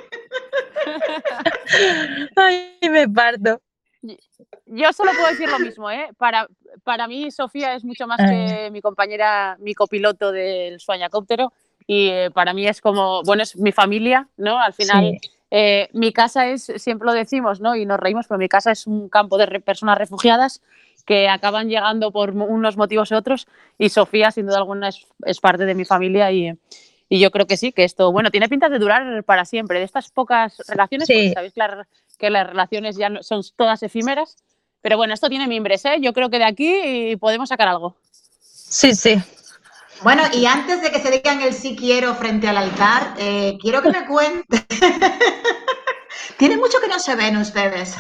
Ay, me parto. Yo solo puedo decir lo mismo, ¿eh? Para mí, Sofía es mucho más que mi compañera, mi copiloto del sueñacóptero, y para mí es como, bueno, es mi familia, ¿no? Al final, sí. Mi casa es, siempre lo decimos, ¿no? Y nos reímos, pero mi casa es un campo de personas refugiadas que acaban llegando por unos motivos u otros, y Sofía, sin duda alguna, es parte de mi familia, y yo creo que sí, que esto, bueno, tiene pinta de durar para siempre. De estas pocas relaciones, sí. Porque sabéis que las relaciones ya no, son todas efímeras, pero bueno, esto tiene mimbres, ¿eh? Yo creo que de aquí podemos sacar algo. Sí, sí. Bueno, y antes de que se digan el sí quiero frente al altar, quiero que me cuenten. Tiene mucho que no se ven ustedes.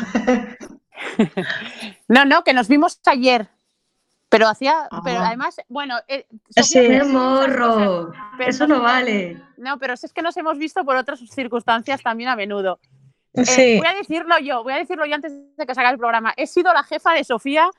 No, que nos vimos ayer. Pero además, bueno, Sofía, ¡qué morro! Pero eso no vale. No, pero es que nos hemos visto por otras circunstancias también a menudo. Sí. Voy a decirlo yo antes de que salga el programa. He sido la jefa de Sofía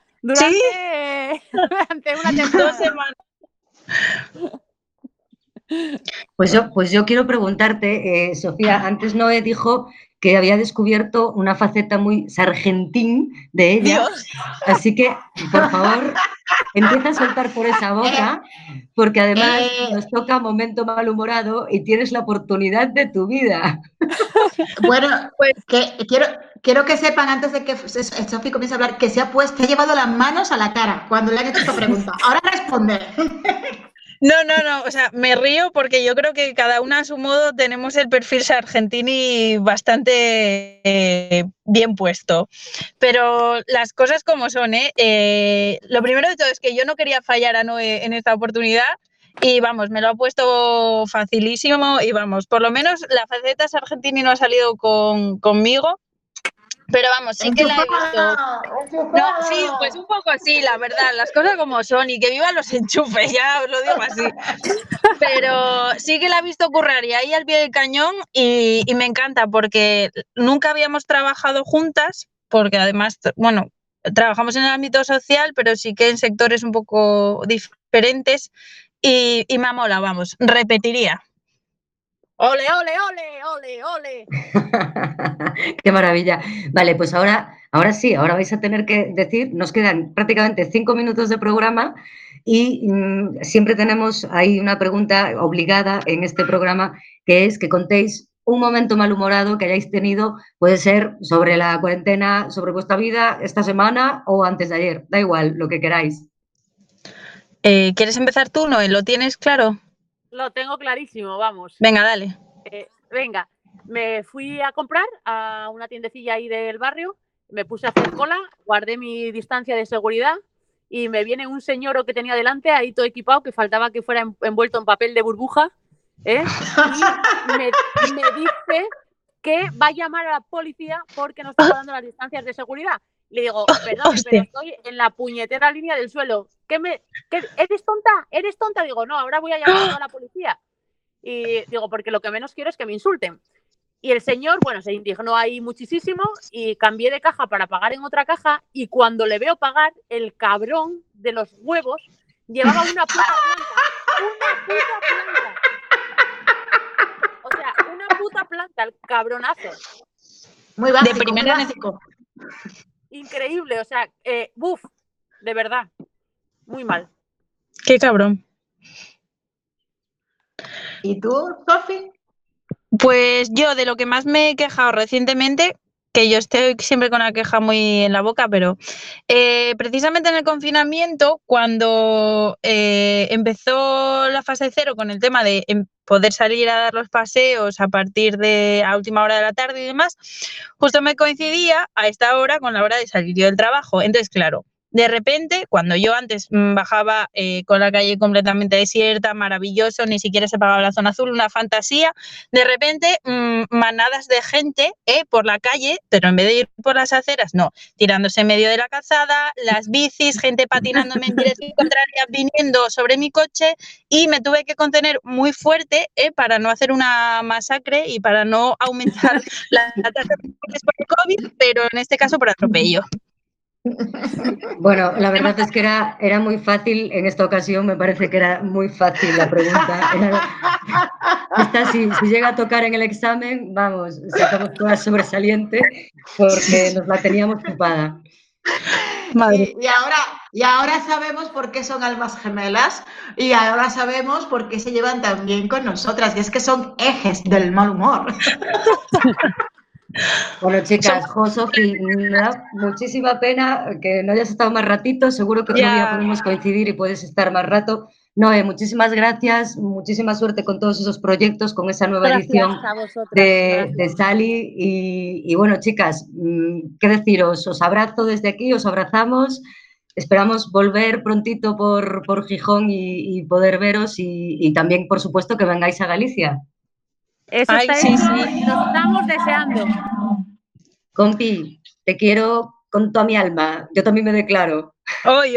durante una temporada. 2 semanas. Pues yo quiero preguntarte, Sofía, antes Noé dijo que había descubierto una faceta muy sargentín de ella, Dios. así que, por favor, empieza a soltar por esa boca, porque además nos toca momento malhumorado y tienes la oportunidad de tu vida. Bueno, Pues quiero que sepan, antes de que Sofi comience a hablar, que se ha llevado las manos a la cara cuando le han hecho esta pregunta. Ahora responde. no, o sea, me río porque yo creo que cada una a su modo tenemos el perfil sargentini bastante bien puesto. Pero las cosas como son, ¿eh? Lo primero de todo es que yo no quería fallar a Noé en esta oportunidad y vamos, me lo ha puesto facilísimo y vamos, por lo menos la faceta sargentini no ha salido conmigo. Pero vamos, sí que la he visto. No, sí, pues un poco sí, la verdad, las cosas como son y que vivan los enchufes, ya os lo digo así. Pero sí que la he visto currar y ahí al pie del cañón y me encanta porque nunca habíamos trabajado juntas, porque además, bueno, trabajamos en el ámbito social, pero sí que en sectores un poco diferentes y me ha molado, vamos, repetiría. ¡Ole, ole, ole, ole, ole! ¡Qué maravilla! Vale, pues ahora sí, ahora vais a tener que decir, nos quedan prácticamente 5 minutos de programa y siempre tenemos ahí una pregunta obligada en este programa, que es que contéis un momento malhumorado que hayáis tenido, puede ser sobre la cuarentena, sobre vuestra vida esta semana o antes de ayer, da igual, lo que queráis. ¿Quieres empezar tú, Noé? ¿Lo tienes claro? Lo tengo clarísimo, vamos. Venga, dale. Venga, me fui a comprar a una tiendecilla ahí del barrio, me puse a hacer cola, guardé mi distancia de seguridad y me viene un señor que tenía delante, ahí todo equipado, que faltaba que fuera envuelto en papel de burbuja, y me dice que va a llamar a la policía porque no está guardando las distancias de seguridad. Le digo, perdón, pero estoy en la puñetera línea del suelo. ¿Eres tonta? ¿Eres tonta? Digo, no, ahora voy a llamar a la policía. Y digo, porque lo que menos quiero es que me insulten. Y el señor, bueno, se indignó ahí muchísimo y cambié de caja para pagar en otra caja y cuando le veo pagar, el cabrón de los huevos llevaba una puta planta. ¡Una puta planta! O sea, una puta planta, el cabronazo. Muy básico, de primera básico. Increíble, o sea, de verdad, muy mal. Qué cabrón. ¿Y tú, Sofi? Pues yo de lo que más me he quejado recientemente, que yo estoy siempre con la queja muy en la boca, pero precisamente en el confinamiento, cuando empezó la fase 0 con el tema de poder salir a dar los paseos a partir de a última hora de la tarde y demás, justo me coincidía a esta hora con la hora de salir yo del trabajo. Entonces, claro, de repente, cuando yo antes bajaba con la calle completamente desierta, maravilloso, ni siquiera se pagaba la zona azul, una fantasía, de repente manadas de gente por la calle, pero en vez de ir por las aceras, no, tirándose en medio de la calzada, las bicis, gente patinándome en dirección contraria, viniendo sobre mi coche y me tuve que contener muy fuerte para no hacer una masacre y para no aumentar la tasa de muertes por el COVID, pero en este caso por atropello. Bueno, la verdad es que era muy fácil, en esta ocasión me parece que era muy fácil la pregunta. Esta, si llega a tocar en el examen, vamos, sacamos toda sobresaliente porque nos la teníamos chupada. Y ahora sabemos por qué son almas gemelas y ahora sabemos por qué se llevan tan bien con nosotras, y es que son ejes del mal humor. Bueno, chicas, Sofi, me da muchísima pena que no hayas estado más ratito, seguro que otro día podemos coincidir y puedes estar más rato. Noé, muchísimas gracias, muchísima suerte con todos esos proyectos, con esa nueva edición de Sally y bueno, chicas, qué deciros, os abrazo desde aquí, os abrazamos, esperamos volver prontito por Gijón y poder veros y también, por supuesto, que vengáis a Galicia. Eso está hecho, lo estamos deseando. Compi, te quiero con toda mi alma. Yo también me declaro. Ay.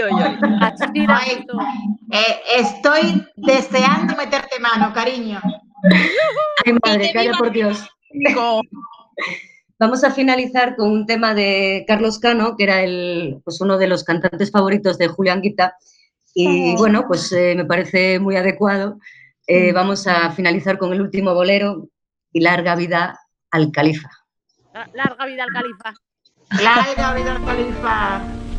Estoy deseando meterte mano, cariño. Ay, madre, calla por Dios. Vamos a finalizar con un tema de Carlos Cano, que era uno de los cantantes favoritos de Julián Guita. Y bueno, pues me parece muy adecuado. Vamos a finalizar con el último bolero y larga vida al califa. Larga vida al califa. Larga vida al califa.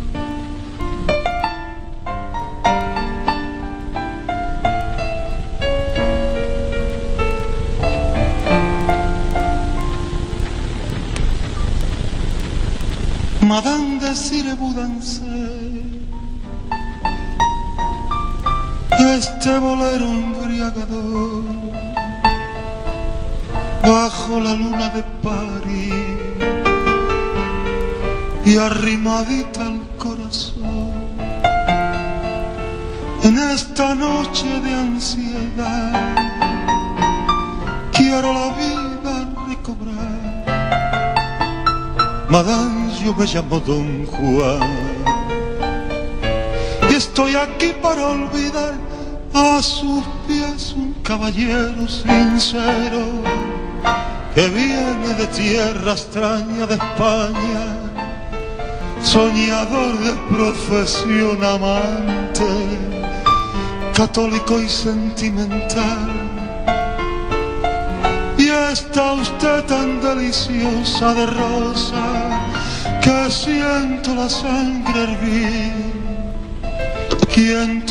Madame Desire Boudancé, este bolero embriagador, bajo la luna de París y arrimadita al corazón, en esta noche de ansiedad, quiero la vida recobrar. Madame, yo me llamo Don Juan y estoy aquí para olvidar a sus pies un caballero sincero que viene de tierra extraña de España, soñador de profesión, amante, católico y sentimental. Y está usted tan deliciosa de rosa que siento la sangre hervir. ¿Quién